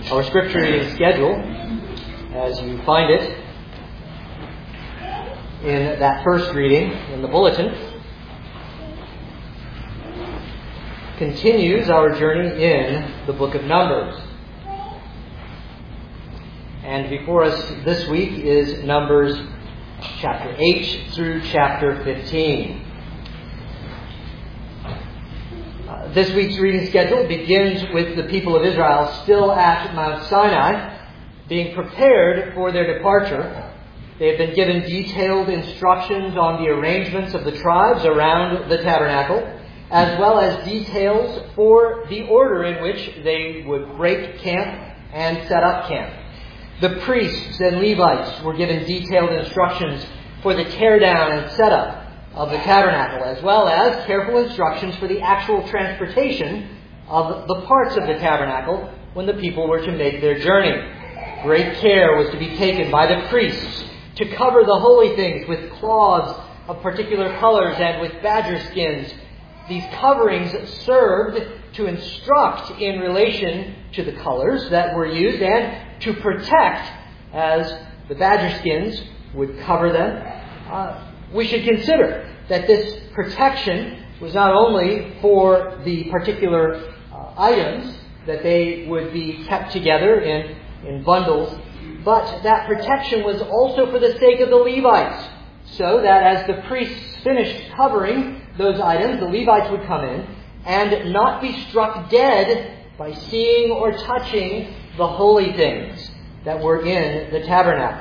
Our scripture reading schedule, as you find it in that first reading in the bulletin, continues our journey in the book of Numbers. And before us this week is Numbers chapter 8 through chapter 15. This week's reading schedule begins with the people of Israel still at Mount Sinai, being prepared for their departure. They have been given detailed instructions on the arrangements of the tribes around the tabernacle, as well as details for the order in which they would break camp and set up camp. The priests and Levites were given detailed instructions for the teardown and setup of the tabernacle, as well as careful instructions for the actual transportation of the parts of the tabernacle when the people were to make their journey. Great care was to be taken by the priests to cover the holy things with cloths of particular colors and with badger skins. These coverings served to instruct in relation to the colors that were used and to protect as the badger skins would cover them. We should consider that this protection was not only for the particular items that they would be kept together in bundles, but that protection was also for the sake of the Levites, so that as the priests finished covering those items, the Levites would come in and not be struck dead by seeing or touching the holy things that were in the tabernacle.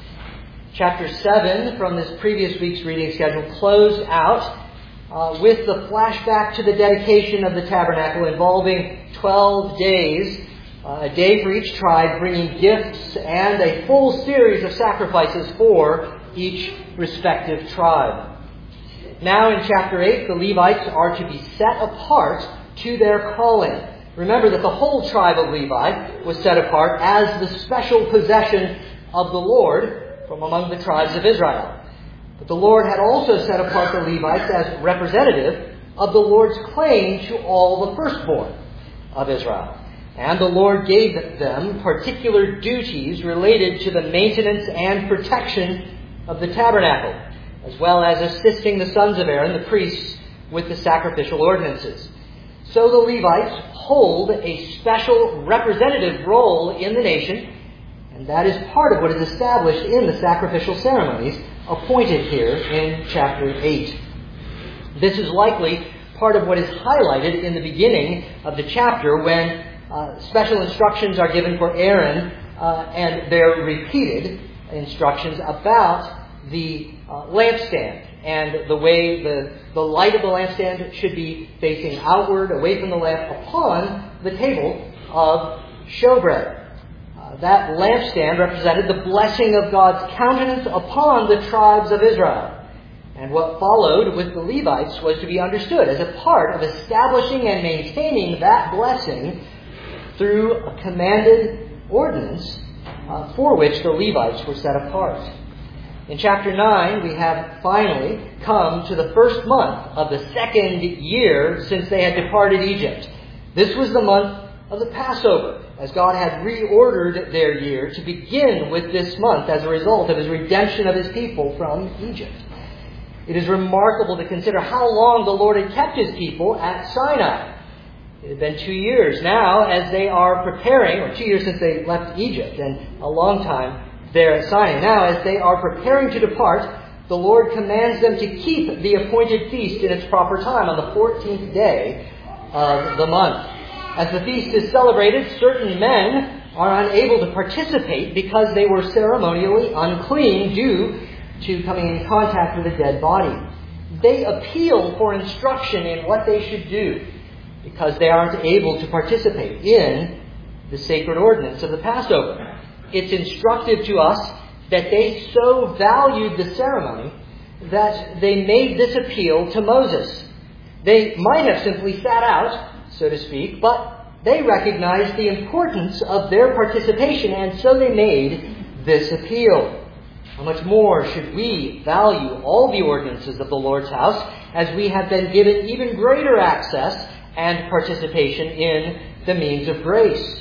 Chapter 7 from this previous week's reading schedule closed out with the flashback to the dedication of the tabernacle involving 12 days, a day for each tribe, bringing gifts and a full series of sacrifices for each respective tribe. Now in chapter 8, the Levites are to be set apart to their calling. Remember that the whole tribe of Levi was set apart as the special possession of the Lord from among the tribes of Israel. But the Lord had also set apart the Levites as representative of the Lord's claim to all the firstborn of Israel. And the Lord gave them particular duties related to the maintenance and protection of the tabernacle, as well as assisting the sons of Aaron, the priests, with the sacrificial ordinances. So the Levites hold a special representative role in the nation, and that is part of what is established in the sacrificial ceremonies appointed here in chapter 8. This is likely part of what is highlighted in the beginning of the chapter when special instructions are given for Aaron and their repeated instructions about the lampstand and the way the light of the lampstand should be facing outward, away from the lamp, upon the table of showbread. That lampstand represented the blessing of God's countenance upon the tribes of Israel. And what followed with the Levites was to be understood as a part of establishing and maintaining that blessing through a commanded ordinance for which the Levites were set apart. In chapter 9, we have finally come to the first month of the second year since they had departed Egypt. This was the month of the Passover, as God had reordered their year to begin with this month as a result of His redemption of His people from Egypt. It is remarkable to consider how long the Lord had kept His people at Sinai. It had been 2 years now as they are preparing, or 2 years since they left Egypt, and a long time there at Sinai. Now, as they are preparing to depart, the Lord commands them to keep the appointed feast in its proper time on the 14th day of the month. As the feast is celebrated, certain men are unable to participate because they were ceremonially unclean due to coming in contact with a dead body. They appeal for instruction in what they should do because they aren't able to participate in the sacred ordinance of the Passover. It's instructive to us that they so valued the ceremony that they made this appeal to Moses. They might have simply sat out, so to speak, but they recognized the importance of their participation, and so they made this appeal. How much more should we value all the ordinances of the Lord's house as we have been given even greater access and participation in the means of grace?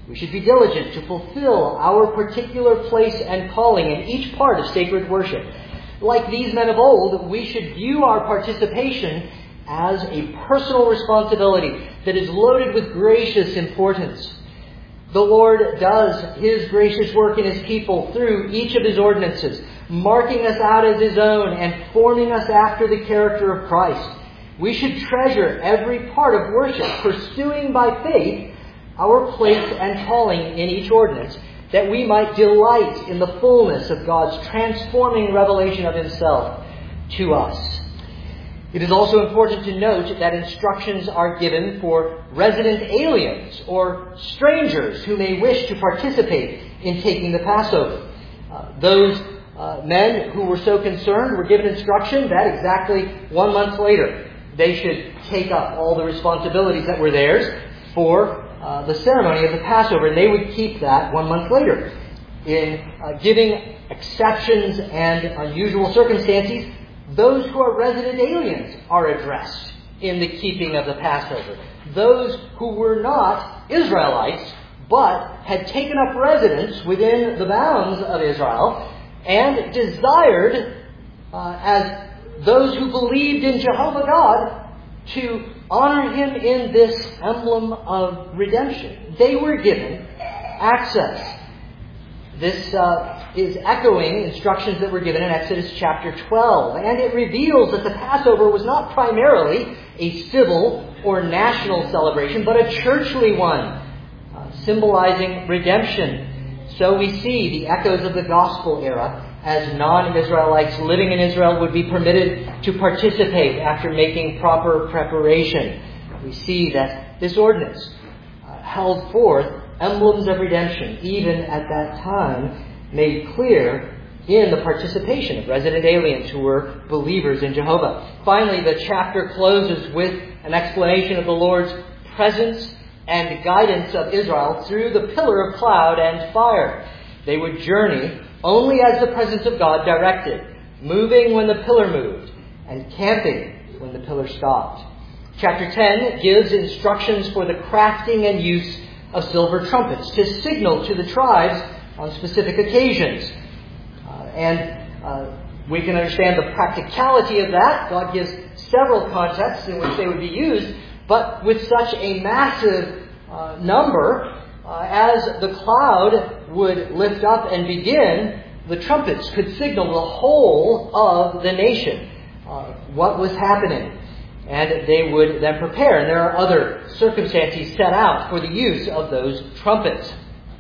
We should be diligent to fulfill our particular place and calling in each part of sacred worship. Like these men of old, we should view our participation as a personal responsibility that is loaded with gracious importance. The Lord does His gracious work in His people through each of His ordinances, marking us out as His own and forming us after the character of Christ. We should treasure every part of worship, pursuing by faith our place and calling in each ordinance, that we might delight in the fullness of God's transforming revelation of Himself to us. It is also important to note that instructions are given for resident aliens or strangers who may wish to participate in taking the Passover. Those men who were so concerned were given instruction that exactly 1 month later they should take up all the responsibilities that were theirs for the ceremony of the Passover, and they would keep that 1 month later. In giving exceptions and unusual circumstances, those who are resident aliens are addressed in the keeping of the Passover. Those who were not Israelites, but had taken up residence within the bounds of Israel and desired, as those who believed in Jehovah God, to honor Him in this emblem of redemption. They were given access. This is echoing instructions that were given in Exodus chapter 12. And it reveals that the Passover was not primarily a civil or national celebration, but a churchly one, symbolizing redemption. So we see the echoes of the gospel era, as non-Israelites living in Israel would be permitted to participate after making proper preparation. We see that this ordinance held forth emblems of redemption, even at that time, made clear in the participation of resident aliens who were believers in Jehovah. Finally, the chapter closes with an explanation of the Lord's presence and guidance of Israel through the pillar of cloud and fire. They would journey only as the presence of God directed, moving when the pillar moved, and camping when the pillar stopped. Chapter 10 gives instructions for the crafting and use of silver trumpets to signal to the tribes on specific occasions. We can understand the practicality of that. God gives several contexts in which they would be used, but with such a massive number, as the cloud would lift up and begin, the trumpets could signal the whole of the nation what was happening. And they would then prepare. And there are other circumstances set out for the use of those trumpets.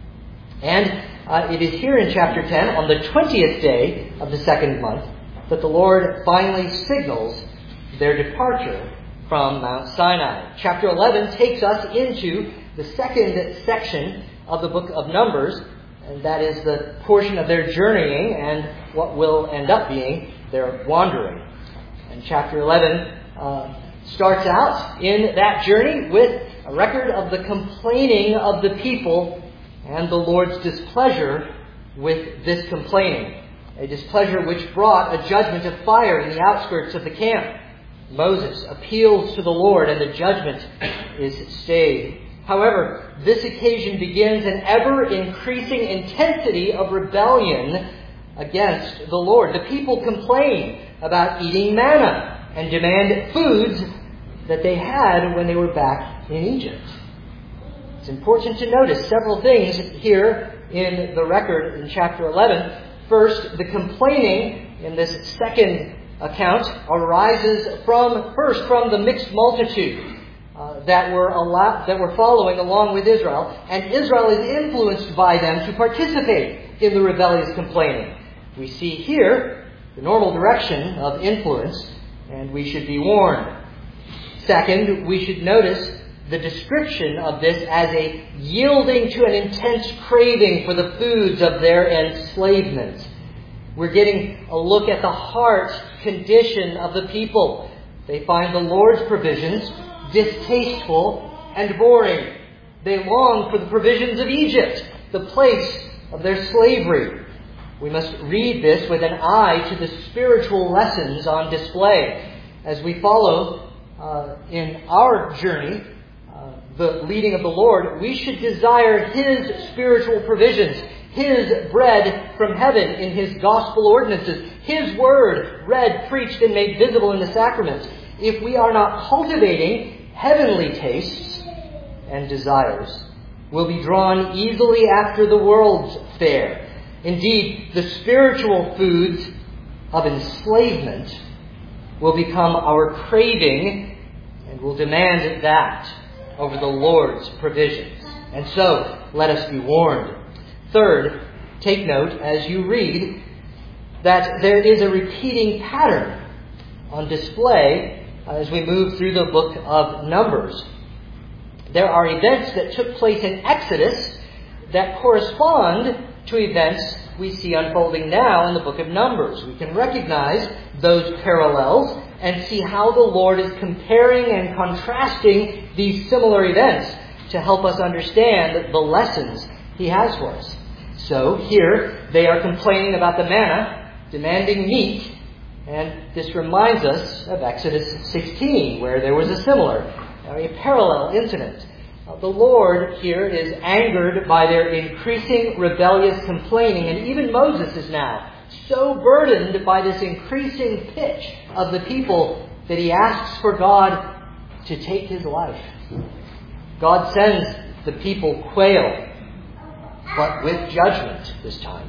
And it is here in chapter 10, on the 20th day of the second month, that the Lord finally signals their departure from Mount Sinai. Chapter 11 takes us into the second section of the book of Numbers, and that is the portion of their journeying and what will end up being their wandering. And chapter 11 starts out in that journey with a record of the complaining of the people and the Lord's displeasure with this complaining. A displeasure which brought a judgment of fire in the outskirts of the camp. Moses appeals to the Lord and the judgment is stayed. However, this occasion begins an ever-increasing intensity of rebellion against the Lord. The people complain about eating manna and demand foods that they had when they were back in Egypt. It's important to notice several things here in the record in chapter 11. First, the complaining in this second account arises from the mixed multitude that were following along with Israel, and Israel is influenced by them to participate in the rebellious complaining. We see here the normal direction of influence, and we should be warned. Second, we should notice the description of this as a yielding to an intense craving for the foods of their enslavement. We're getting a look at the heart condition of the people. They find the Lord's provisions distasteful and boring. They long for the provisions of Egypt, the place of their slavery. We must read this with an eye to the spiritual lessons on display as we follow in our journey the leading of the Lord, we should desire His spiritual provisions, His bread from heaven in His gospel ordinances, His word read, preached, and made visible in the sacraments. If we are not cultivating heavenly tastes and desires, we'll be drawn easily after the world's fare. Indeed, the spiritual foods of enslavement will become our craving and will demand that over the Lord's provisions. And so, let us be warned. Third, take note as you read that there is a repeating pattern on display as we move through the book of Numbers. There are events that took place in Exodus that correspond to events we see unfolding now in the book of Numbers. We can recognize those parallels and see how the Lord is comparing and contrasting these similar events to help us understand the lessons He has for us. So here they are complaining about the manna, demanding meat, and this reminds us of Exodus 16, where there was a similar, a parallel incident. The Lord here is angered by their increasing rebellious complaining, and even Moses is now so burdened by this increasing pitch of the people that he asks for God to take his life. God sends the people quail, but with judgment this time.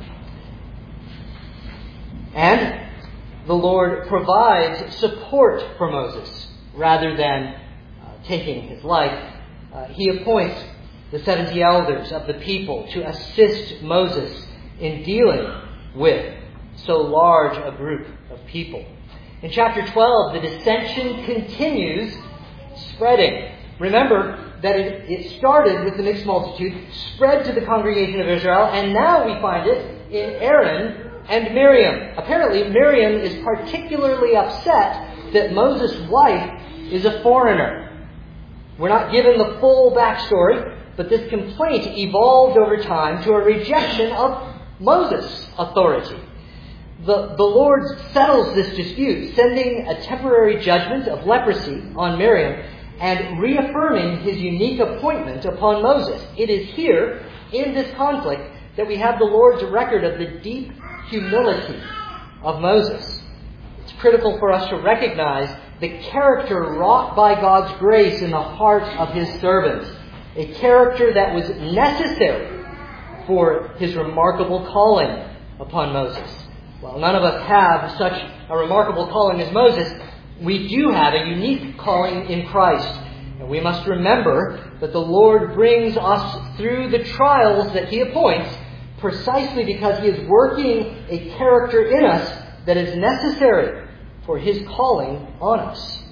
And the Lord provides support for Moses rather than taking his life. He appoints the 70 elders of the people to assist Moses in dealing with so large a group of people. In chapter 12, the dissension continues spreading. Remember that it started with the mixed multitude, spread to the congregation of Israel, and now we find it in Aaron and Miriam. Apparently, Miriam is particularly upset that Moses' wife is a foreigner. We're not given the full backstory, but this complaint evolved over time to a rejection of Moses' authority. The Lord settles this dispute, sending a temporary judgment of leprosy on Miriam and reaffirming his unique appointment upon Moses. It is here, in this conflict, that we have the Lord's record of the deep humility of Moses. It's critical for us to recognize the character wrought by God's grace in the heart of His servants. A character that was necessary for His remarkable calling upon Moses. While none of us have such a remarkable calling as Moses, we do have a unique calling in Christ. And we must remember that the Lord brings us through the trials that He appoints precisely because He is working a character in us that is necessary for His calling on us.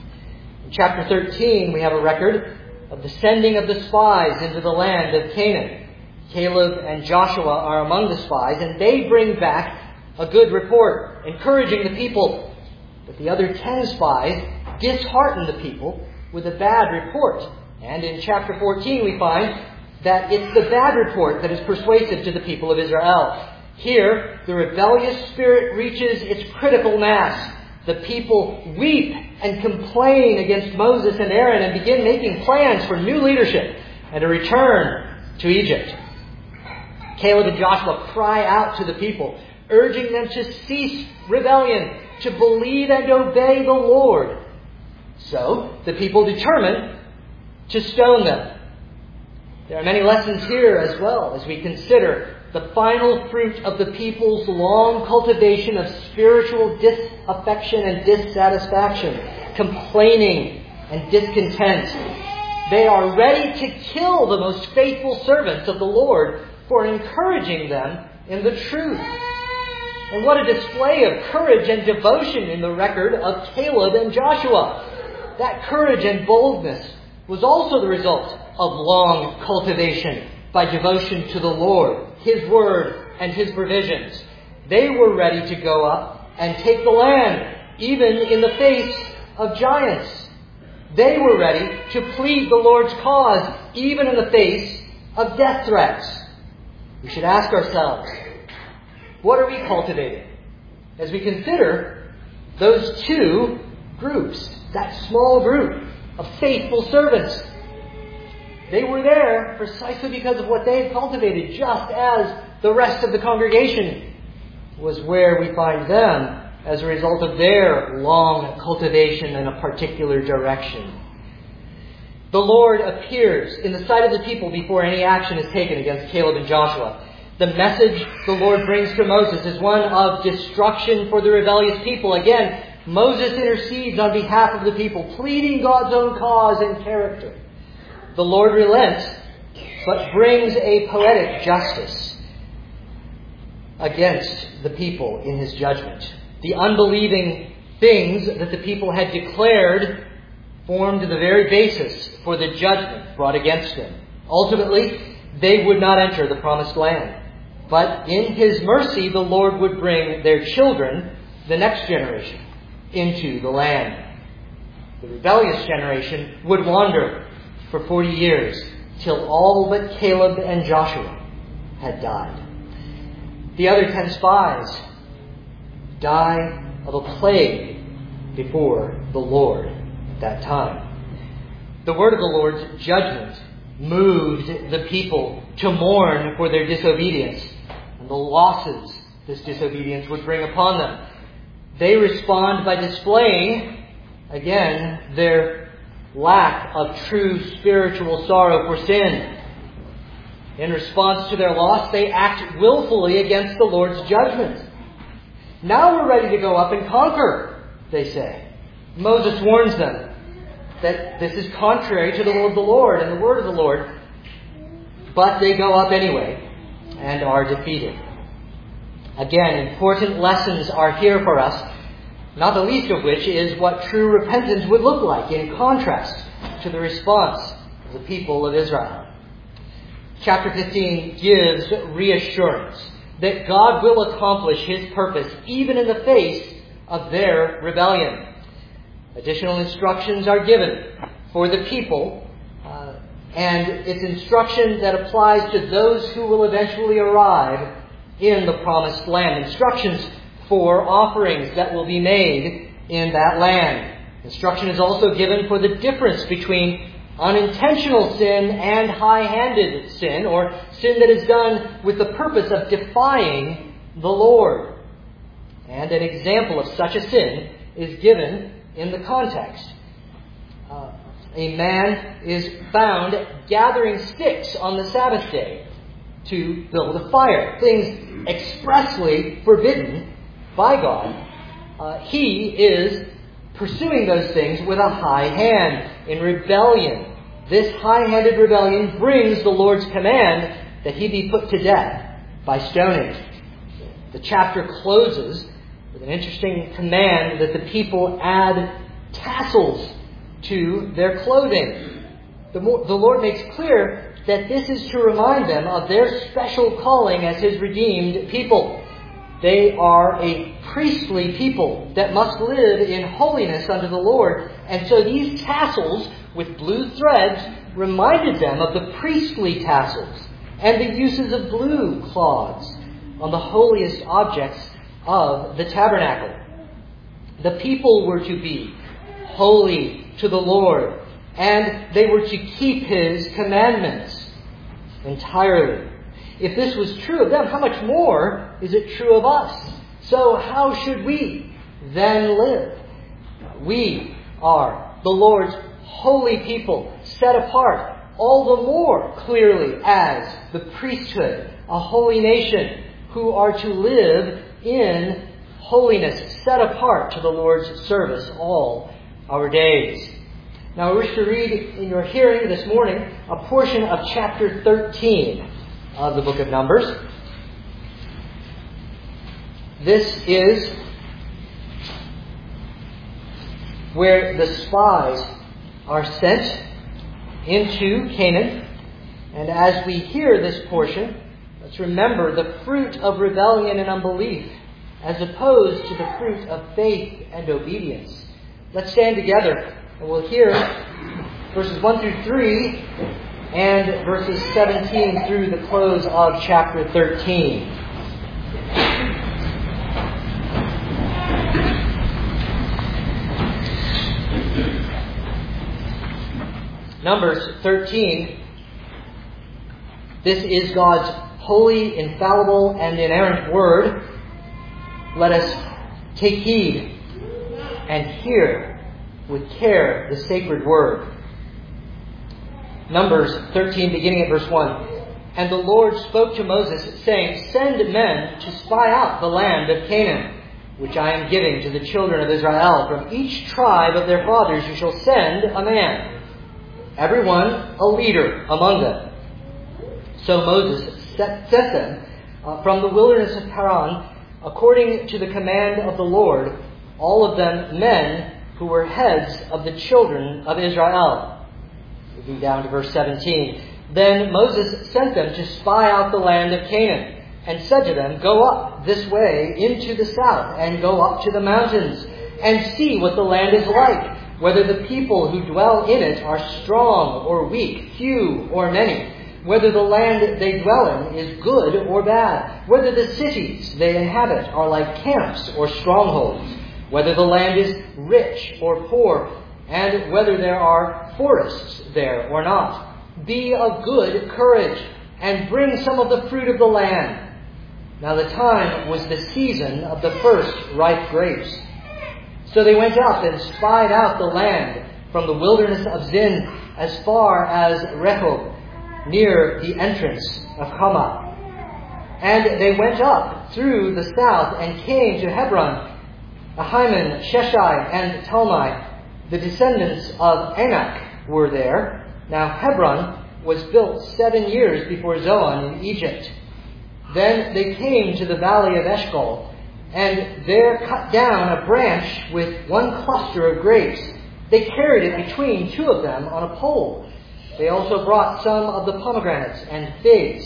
In chapter 13, we have a record of the sending of the spies into the land of Canaan. Caleb and Joshua are among the spies, and they bring back a good report, encouraging the people. But the other 10 spies dishearten the people with a bad report. And in chapter 14, we find that it's the bad report that is persuasive to the people of Israel. Here, the rebellious spirit reaches its critical mass. The people weep and complain against Moses and Aaron and begin making plans for new leadership and a return to Egypt. Caleb and Joshua cry out to the people, urging them to cease rebellion, to believe and obey the Lord. So, the people determine to stone them. There are many lessons here as well as we consider the final fruit of the people's long cultivation of spiritual disaffection and dissatisfaction, complaining and discontent. They are ready to kill the most faithful servants of the Lord for encouraging them in the truth. And what a display of courage and devotion in the record of Caleb and Joshua. That courage and boldness was also the result of long cultivation by devotion to the Lord, His Word, and His provisions. They were ready to go up and take the land, even in the face of giants. They were ready to plead the Lord's cause, even in the face of death threats. We should ask ourselves, what are we cultivating as we consider those two groups, that small group of faithful servants? They were there precisely because of what they had cultivated, just as the rest of the congregation was where we find them as a result of their long cultivation in a particular direction. The Lord appears in the sight of the people before any action is taken against Caleb and Joshua. The message the Lord brings to Moses is one of destruction for the rebellious people. Again, Moses intercedes on behalf of the people, pleading God's own cause and character. The Lord relents, but brings a poetic justice against the people in His judgment. The unbelieving things that the people had declared formed the very basis for the judgment brought against them. Ultimately, they would not enter the promised land. But in His mercy, the Lord would bring their children, the next generation, into the land. The rebellious generation would wander for 40 years till all but Caleb and Joshua had died. The other 10 spies die of a plague before the Lord at that time. The word of the Lord's judgment moved the people to mourn for their disobedience and the losses this disobedience would bring upon them. They respond by displaying, again, their lack of true spiritual sorrow for sin. In response to their loss, they act willfully against the Lord's judgment. Now we're ready to go up and conquer, they say. Moses warns them that this is contrary to the will of the Lord and the word of the Lord. But they go up anyway and are defeated. Again, important lessons are here for us, not the least of which is what true repentance would look like in contrast to the response of the people of Israel. Chapter 15 gives reassurance that God will accomplish His purpose even in the face of their rebellion. Additional instructions are given for the people, and it's instruction that applies to those who will eventually arrive in the promised land. Instructions for offerings that will be made in that land. Instruction is also given for the difference between unintentional sin and high-handed sin, or sin that is done with the purpose of defying the Lord. And an example of such a sin is given in the context. A man is found gathering sticks on the Sabbath day to build a fire. Things expressly forbidden by God. He is pursuing those things with a high hand in rebellion. This high-handed rebellion brings the Lord's command that he be put to death by stoning. The chapter closes with an interesting command that the people add tassels to their clothing. The Lord makes clear that this is to remind them of their special calling as His redeemed people. They are a priestly people that must live in holiness unto the Lord. And so these tassels with blue threads reminded them of the priestly tassels and the uses of blue cloths on the holiest objects of the tabernacle. The people were to be holy to the Lord, and they were to keep His commandments entirely. If this was true of them, how much more is it true of us? So how should we then live? We are the Lord's holy people, set apart all the more clearly as the priesthood, a holy nation who are to live in holiness, set apart to the Lord's service all our days. Now I wish to read in your hearing this morning a portion of chapter 13 of the book of Numbers. This is where the spies are sent into Canaan. And as we hear this portion, let's remember the fruit of rebellion and unbelief as opposed to the fruit of faith and obedience. Let's stand together and we'll hear verses 1 through 3 and verses 17 through the close of chapter 13. Numbers 13 This is God's holy, infallible, and inerrant Word. Let us take heed and hear with care the sacred Word. Numbers 13, beginning at verse 1. And the Lord spoke to Moses, saying, Send men to spy out the land of Canaan, which I am giving to the children of Israel. From each tribe of their fathers you shall send a man, every one a leader among them. So Moses sent them from the wilderness of Paran, according to the command of the Lord, all of them men who were heads of the children of Israel. Moving down to verse 17. Then Moses sent them to spy out the land of Canaan, and said to them, Go up this way into the south, and go up to the mountains, and see what the land is like, whether the people who dwell in it are strong or weak, few or many, whether the land they dwell in is good or bad, whether the cities they inhabit are like camps or strongholds, whether the land is rich or poor, and whether there are forests there or not. Be of good courage, and bring some of the fruit of the land. Now the time was the season of the first ripe grapes. So they went up and spied out the land from the wilderness of Zin as far as Rehob, near the entrance of Hamath. And they went up through the south and came to Hebron, Ahiman, Sheshai, and Talmai. The descendants of Anak were there. Now Hebron was built 7 years before Zoan in Egypt. Then they came to the valley of Eshcol, and there cut down a branch with one cluster of grapes. They carried it between two of them on a pole. They also brought some of the pomegranates and figs.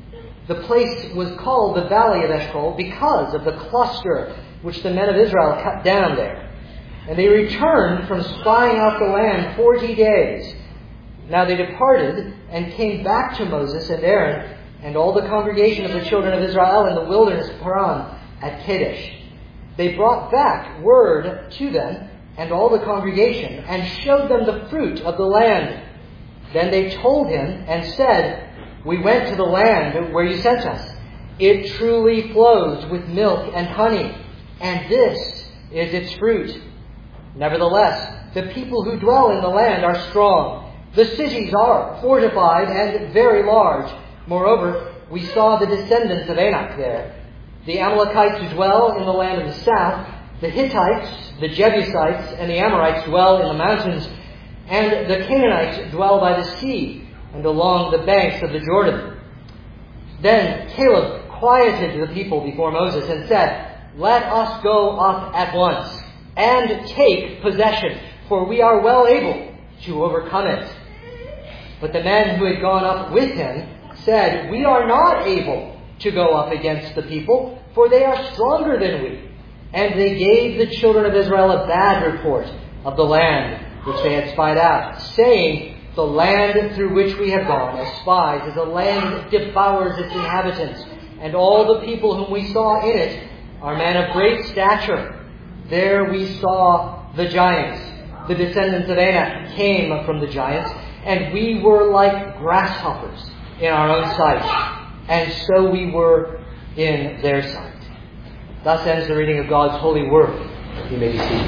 The place was called the valley of Eshcol because of the cluster which the men of Israel cut down there. And they returned from spying out the land 40 days. Now they departed and came back to Moses and Aaron and all the congregation of the children of Israel in the wilderness of Paran at Kadesh. They brought back word to them and all the congregation and showed them the fruit of the land. Then they told him and said, We went to the land where you sent us. It truly flows with milk and honey, and this is its fruit. Nevertheless, the people who dwell in the land are strong. The cities are fortified and very large. Moreover, we saw the descendants of Anak there. The Amalekites who dwell in the land of the south, the Hittites, the Jebusites, and the Amorites dwell in the mountains, and the Canaanites dwell by the sea and along the banks of the Jordan. Then Caleb quieted the people before Moses and said, Let us go up at once and take possession, for we are well able to overcome it. But the men who had gone up with him said, We are not able to go up against the people, for they are stronger than we. And they gave the children of Israel a bad report of the land which they had spied out, saying, The land through which we have gone as spies is a land that devours its inhabitants, and all the people whom we saw in it are men of great stature. There we saw the giants. The descendants of Anak came from the giants, and we were like grasshoppers in our own sight, and so we were in their sight. Thus ends the reading of God's holy word. You may be seated.